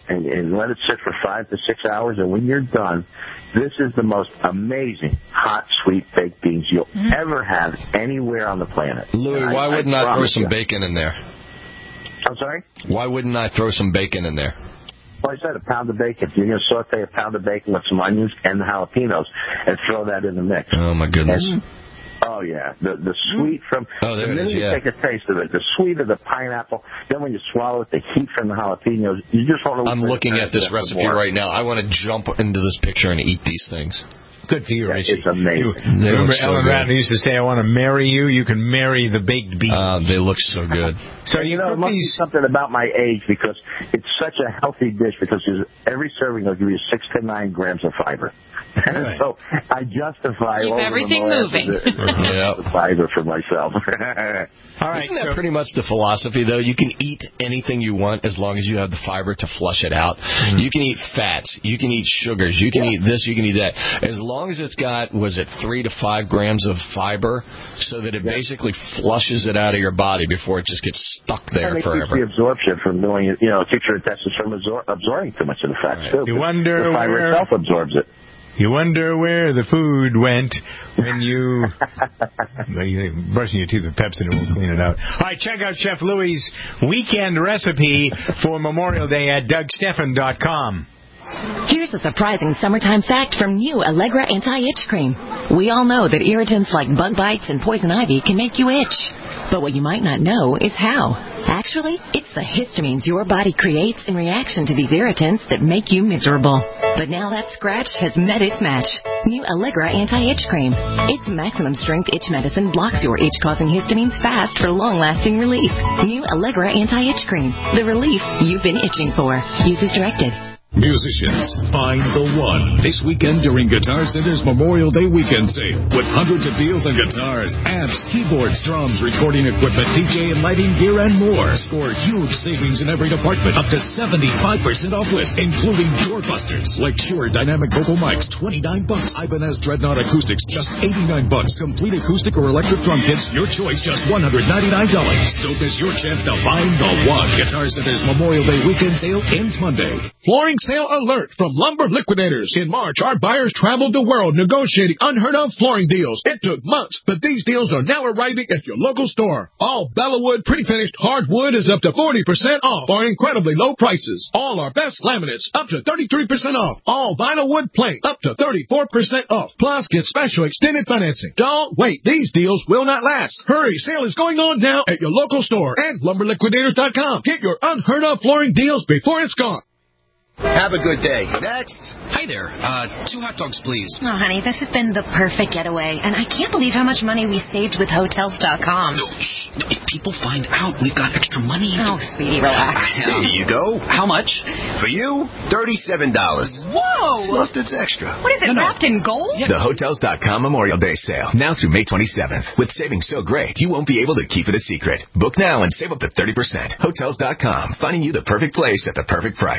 S18: and let it sit for 5 to 6 hours. And when you're done, this is the most amazing hot, sweet baked beans you'll ever have anywhere on the planet.
S3: Louis, why wouldn't I throw some bacon in there?
S18: I'm sorry?
S3: Why wouldn't I throw some bacon in there?
S18: Well, I said a pound of bacon. You're going to saute a pound of bacon with some onions and the jalapenos and throw that in the mix.
S3: Oh, my goodness.
S18: Oh, yeah. The sweet from
S3: the
S18: minute you take a taste of it, the sweet of the pineapple, then when you swallow it, the heat from the jalapenos, you just want to...
S3: I'm looking at this recipe right now. I want to jump into this picture and eat these things.
S1: Good for you, Richie.
S18: It's amazing.
S1: Remember Ellen Ratner used to say, I want to marry you. You can marry the baked beans.
S3: They look so good.
S18: So you know, it must be something about my age because it's such a healthy dish because every serving will give you 6 to 9 grams of fiber. Right. So I justify
S7: keep everything moving.
S18: The fiber for myself.
S3: All right, isn't that pretty much the philosophy, though? You can eat anything you want as long as you have the fiber to flush it out. Mm-hmm. You can eat fats. You can eat sugars. You can eat this. You can eat that. As long as it's got, 3 to 5 grams of fiber so that it basically flushes it out of your body before it just gets stuck there forever.
S18: Keeps the absorption from doing it, keeps your intestines from absorbing too much of the fats, too.
S1: You wonder
S18: the fiber itself absorbs it.
S1: You wonder where the food went when you brushing your teeth with Pepsi and it will clean it out. All right, check out Chef Louie's weekend recipe for Memorial Day at DougStephan.com.
S24: Here's a surprising summertime fact from new Allegra Anti-Itch Cream. We all know that irritants like bug bites and poison ivy can make you itch. But what you might not know is how. Actually, it's the histamines your body creates in reaction to these irritants that make you miserable. But now that scratch has met its match. New Allegra Anti-Itch Cream. Its maximum strength itch medicine blocks your itch-causing histamines fast for long-lasting relief. New Allegra Anti-Itch Cream. The relief you've been itching for. Use as directed.
S10: Musicians, find the one. This weekend during Guitar Center's Memorial Day weekend sale. With hundreds of deals on guitars, amps, keyboards, drums, recording equipment, DJ and lighting gear, and more. Score huge savings in every department. Up to 75% off list, including doorbusters. Like Shure Dynamic Vocal Mics, $29. Ibanez Dreadnought Acoustics, just $89. Complete acoustic or electric drum kits, your choice, just $199. Don't miss your chance to find the one. Guitar Center's Memorial Day weekend sale ends Monday. Flooring sale alert from Lumber Liquidators. In March, our buyers traveled the world negotiating unheard-of flooring deals. It took months, but these deals are now arriving at your local store. All Bellawood pre-finished hardwood is up to 40% off or incredibly low prices. All our best laminates up to 33% off. All vinyl wood plank up to 34% off. Plus, get special extended financing. Don't wait. These deals will not last. Hurry, sale is going on now at your local store and LumberLiquidators.com. Get your unheard-of flooring deals before it's gone.
S9: Have a good day. Next.
S13: Hi there. 2 hot dogs, please.
S24: Oh, honey, this has been the perfect getaway, and I can't believe how much money we saved with Hotels.com.
S13: No, shh. No, if people find out we've got extra money...
S24: Oh, Speedy, relax.
S9: There you go.
S13: How much?
S9: For you, $37.
S24: Whoa!
S9: Plus, it's extra.
S24: What is it, wrapped in gold?
S17: The Hotels.com Memorial Day sale, now through May 27th. With savings so great, you won't be able to keep it a secret. Book now and save up to 30%. Hotels.com, finding you the perfect place at the perfect price.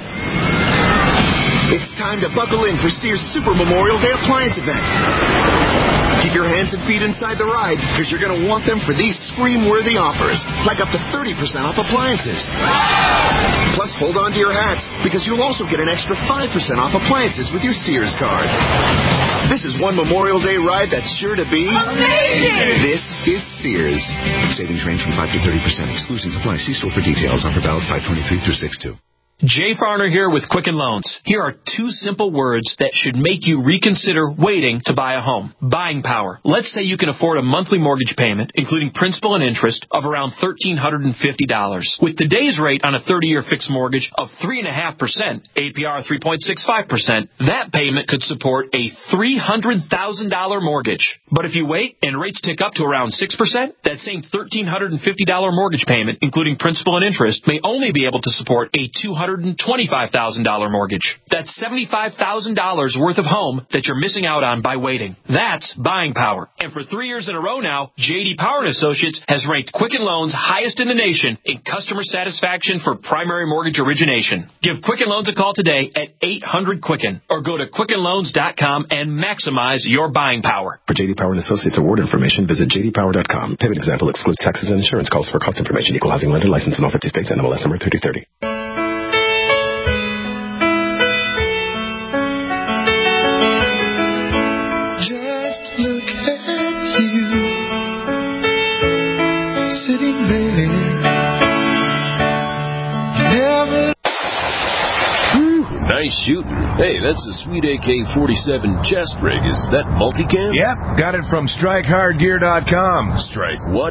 S27: It's time to buckle in for Sears Super Memorial Day Appliance Event. Keep your hands and feet inside the ride because you're going to want them for these scream-worthy offers, like up to 30% off appliances. Plus, hold on to your hats because you'll also get an extra 5% off appliances with your Sears card. This is one Memorial Day ride that's sure to be amazing. This is Sears. Savings range from 5 to 30%. Exclusions apply. See store for details. Offer valid 5/23 through 6/2.
S2: Jay Farner here with Quicken Loans. Here are 2 simple words that should make you reconsider waiting to buy a home. Buying power. Let's say you can afford a monthly mortgage payment, including principal and interest, of around $1,350. With today's rate on a 30-year fixed mortgage of 3.5%, APR 3.65%, that payment could support a $300,000 mortgage. But if you wait and rates tick up to around 6%, that same $1,350 mortgage payment, including principal and interest, may only be able to support a $225,000 mortgage. That's $75,000 worth of home that you're missing out on by waiting. That's buying power. And for 3 years in a row now, J.D. Power & Associates has ranked Quicken Loans highest in the nation in customer satisfaction for primary mortgage origination. Give Quicken Loans a call today at 800-QUICKEN or go to QuickenLoans.com and maximize your buying power.
S4: For J.D. Power & Associates award information, visit jdpower.com. Payment example excludes taxes and insurance. Calls for cost information. Equal housing lender license in all 50 states. NMLS number 3030.
S5: Nice shooting. Hey, that's a sweet AK-47 chest rig. Is that multicam?
S6: Yep, got it from StrikeHardGear.com.
S5: Strike what?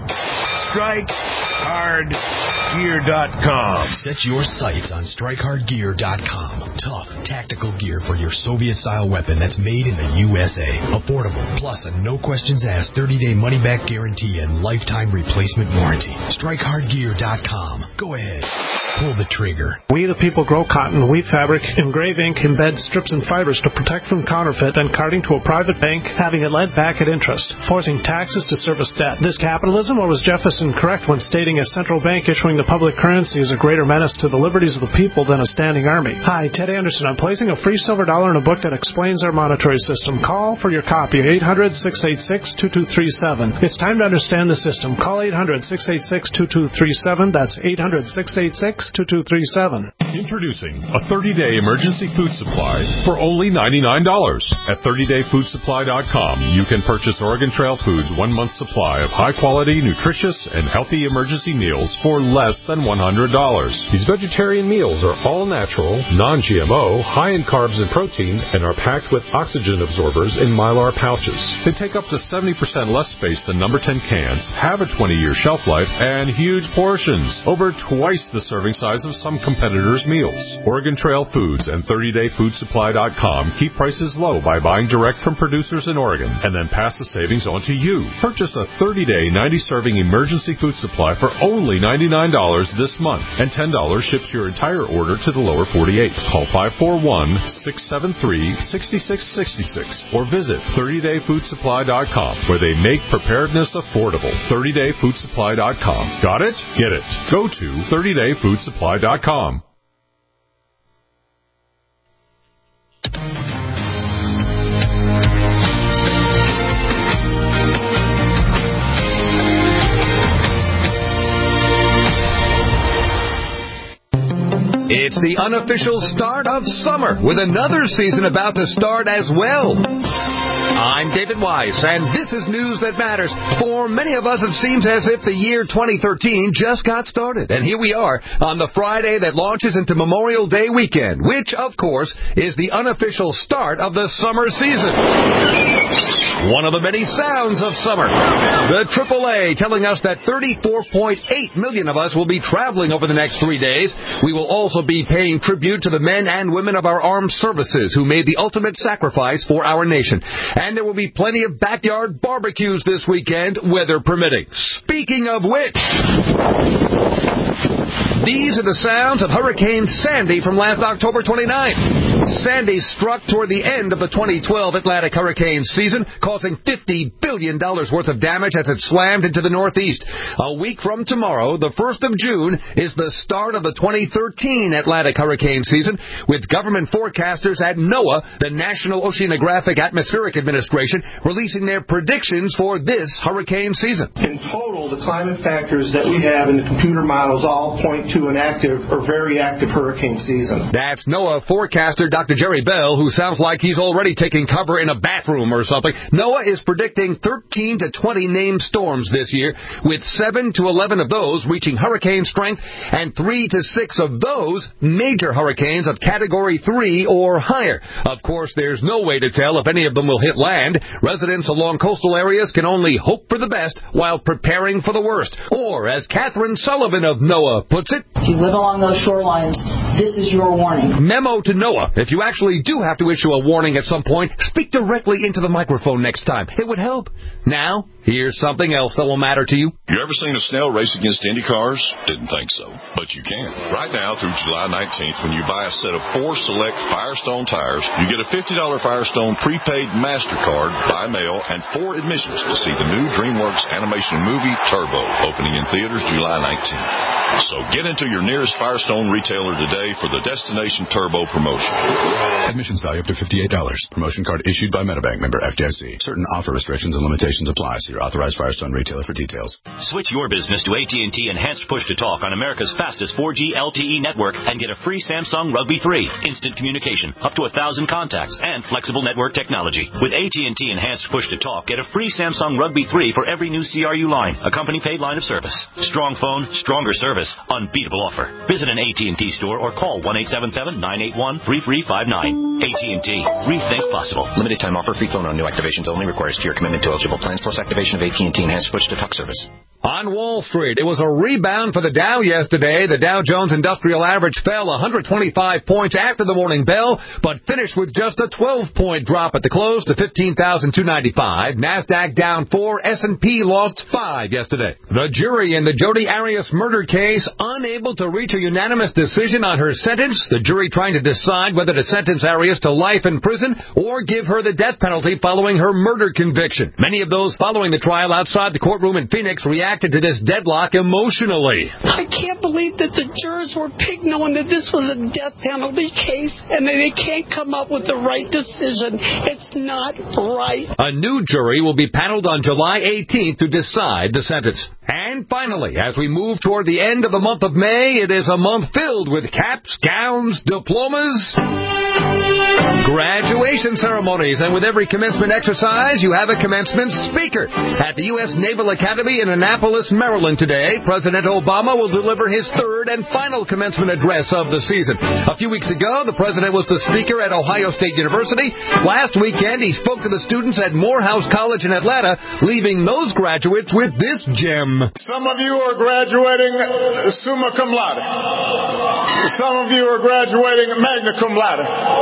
S6: StrikeHardGear.com.
S19: Set your sights on StrikeHardGear.com. Tough, tactical gear for your Soviet-style weapon that's made in the USA. Affordable, plus a no-questions-asked 30-day money-back guarantee and lifetime replacement warranty. StrikeHardGear.com. Go ahead. Pull the trigger.
S20: We the people grow cotton, weave fabric, engrave ink, embed strips and fibers to protect from counterfeit and carting to a private bank, having it lent back at interest, forcing taxes to service debt. This capitalism, or was Jefferson correct when stating a central bank issuing the public currency is a greater menace to the liberties of the people than a standing army? Hi, Ted Anderson. I'm placing a free silver dollar in a book that explains our monetary system. Call for your copy at 800-686-2237. It's time to understand the system. Call 800-686-2237. That's 800-686-2237.
S21: Introducing a 30-day emergency food supply for only $99. At 30dayfoodsupply.com, you can purchase Oregon Trail Foods' 1 month supply of high-quality, nutritious, and healthy emergency meals for less than $100. These vegetarian meals are all natural, non-GMO, high in carbs and protein, and are packed with oxygen absorbers in Mylar pouches. They take up to 70% less space than number 10 cans, have a 20-year shelf life, and huge portions, over twice the serving size of some competitors' meals. Oregon Trail Foods and 30dayfoodsupply.com keep prices low by buying direct from producers in Oregon and then pass the savings on to you. Purchase a 30-day, 90-serving emergency food supply for only $99 this month, and $10 ships your entire order to the lower 48. Call 541-673-6666 or visit 30dayfoodsupply.com, where they make preparedness affordable. 30dayfoodsupply.com. Got it? Get it. Go to 30dayfoodsupply.com.
S23: It's the unofficial start of summer, with another season about to start as well. I'm David Weiss, and this is news that matters. For many of us, it seems as if the year 2013 just got started. And here we are on the Friday that launches into Memorial Day weekend, which, of course, is the unofficial start of the summer season. One of the many sounds of summer. The AAA telling us that 34.8 million of us will be traveling over the next 3 days. We will also be paying tribute to the men and women of our armed services who made the ultimate sacrifice for our nation. And there will be plenty of backyard barbecues this weekend, weather permitting. Speaking of which, these are the sounds of Hurricane Sandy from last October 29th. Sandy struck toward the end of the 2012 Atlantic hurricane season, causing $50 billion worth of damage as it slammed into the Northeast. A week from tomorrow, the 1st of June, is the start of the 2013 Atlantic hurricane season, with government forecasters at NOAA, the National Oceanographic Atmospheric Administration, releasing their predictions for this hurricane season.
S25: In total, the climate factors that we have in the computer models all point to an active or very active hurricane season.
S23: That's NOAA forecaster Dr. Jerry Bell, who sounds like he's already taking cover in a bathroom or something. NOAA is predicting 13 to 20 named storms this year, with 7 to 11 of those reaching hurricane strength and 3 to 6 of those major hurricanes of Category 3 or higher. Of course, there's no way to tell if any of them will hit land. Residents along coastal areas can only hope for the best while preparing for the worst. Or, as Catherine Sullivan of NOAA puts it,
S28: if you live along those shorelines, this is your warning.
S23: Memo to NOAA. If you actually do have to issue a warning at some point, speak directly into the microphone next time. It would help. Now, here's something else that will matter to you.
S29: You ever seen a snail race against Indy cars? Didn't think so, but you can. Right now through July 19th, when you buy a set of 4 select Firestone tires, you get a $50 Firestone prepaid MasterCard by mail and 4 admissions to see the new DreamWorks animation movie Turbo, opening in theaters July 19th. So get into your nearest Firestone retailer today for the Destination Turbo promotion.
S4: Admissions value up to $58. Promotion card issued by MetaBank, member FDIC. Certain offer restrictions and limitations apply. See
S7: distributor. Authorized Firestone retailer for details.
S8: Switch your business to AT&T Enhanced Push-to-Talk on America's fastest 4G LTE network and get a free Samsung Rugby 3. Instant communication, up to 1,000 contacts, and flexible network technology. With AT&T Enhanced Push-to-Talk, get a free Samsung Rugby 3 for every new CRU line, a company-paid line of service. Strong phone, stronger service, unbeatable offer. Visit an AT&T store or call 1-877-981-3359. AT&T. Rethink possible.
S11: Limited time offer. Free phone on new activations only. Requires tier commitment to eligible plans plus activation of AT&T Enhanced Push-to-Talk service.
S23: On Wall Street, it was a rebound for the Dow yesterday. The Dow Jones Industrial Average fell 125 points after the morning bell, but finished with just a 12-point drop at the close to 15,295. NASDAQ down 4. S&P lost 5 yesterday. The jury in the Jodi Arias murder case unable to reach a unanimous decision on her sentence. The jury trying to decide whether to sentence Arias to life in prison or give her the death penalty following her murder conviction. Many of those following the trial outside the courtroom in Phoenix reacted to this deadlock emotionally.
S12: I can't believe that the jurors were picked knowing that this was a death penalty case and that they can't come up with the right decision. It's not right.
S23: A new jury will be paneled on July 18th to decide the sentence. And finally, as we move toward the end of the month of May, it is a month filled with caps, gowns, diplomas, graduation ceremonies, and with every commencement exercise, you have a commencement speaker. At the U.S. Naval Academy in Annapolis, Maryland today, President Obama will deliver his third and final commencement address of the season. A few weeks ago, the president was the speaker at Ohio State University. Last weekend, he spoke to the students at Morehouse College in Atlanta, leaving those graduates with this gem.
S14: Some of you are graduating summa cum laude. Some of you are graduating magna cum laude.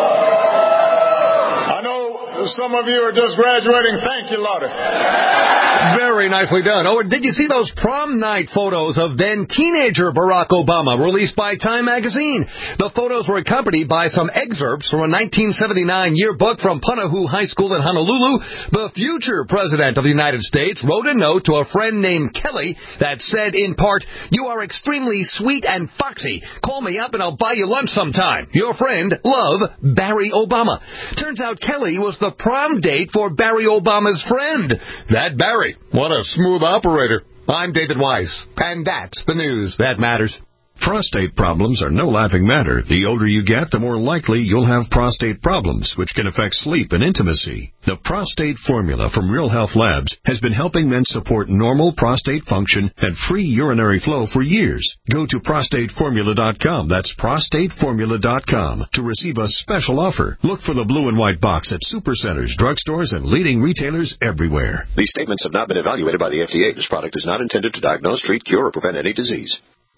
S14: I know some of you are just graduating thank you laude.
S23: Very nicely done. Oh, and did you see those prom night photos of then-teenager Barack Obama released by Time magazine? The photos were accompanied by some excerpts from a 1979 yearbook from Punahou High School in Honolulu. The future president of the United States wrote a note to a friend named Kelly that said, in part, "You are extremely sweet and foxy. Call me up and I'll buy you lunch sometime. Your friend, love, Barry Obama." Turns out Kelly was the prom date for Barry Obama's friend. That Barry. What a smooth operator. I'm David Weiss, and that's the news that matters.
S15: Prostate problems are no laughing matter. The older you get, the more likely you'll have prostate problems, which can affect sleep and intimacy. The Prostate Formula from Real Health Labs has been helping men support normal prostate function and free urinary flow for years. Go to prostateformula.com. That's prostateformula.com to receive a special offer. Look for the blue and white box at supercenters, drugstores, and leading retailers everywhere.
S16: These statements have not been evaluated by the FDA. This product is not intended to diagnose, treat, cure, or prevent any disease.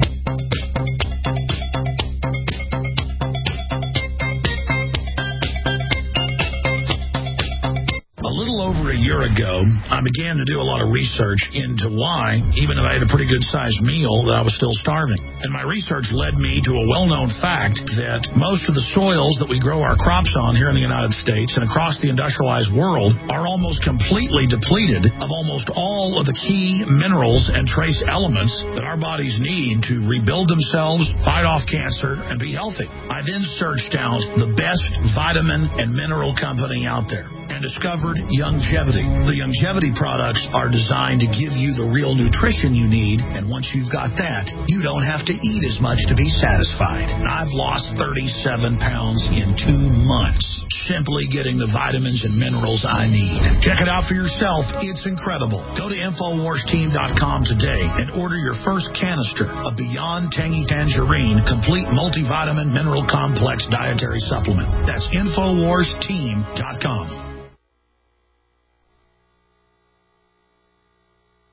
S10: Over a year ago, I began to do a lot of research into why, even if I had a pretty good-sized meal, that I was still starving. And my research led me to a well-known fact that most of the soils that we grow our crops on here in the United States and across the industrialized world are almost completely depleted of almost all of the key minerals and trace elements that our bodies need to rebuild themselves, fight off cancer, and be healthy. I then searched out the best vitamin and mineral company out there and discovered Youngevity. The Youngevity products are designed to give you the real nutrition you need, and once you've got that, you don't have to eat as much to be satisfied. I've lost 37 pounds in 2 months, simply getting the vitamins and minerals I need. Check it out for yourself. It's incredible. Go to InfoWarsTeam.com today and order your first canister of Beyond Tangy Tangerine Complete Multivitamin Mineral Complex Dietary Supplement. That's InfoWarsTeam.com.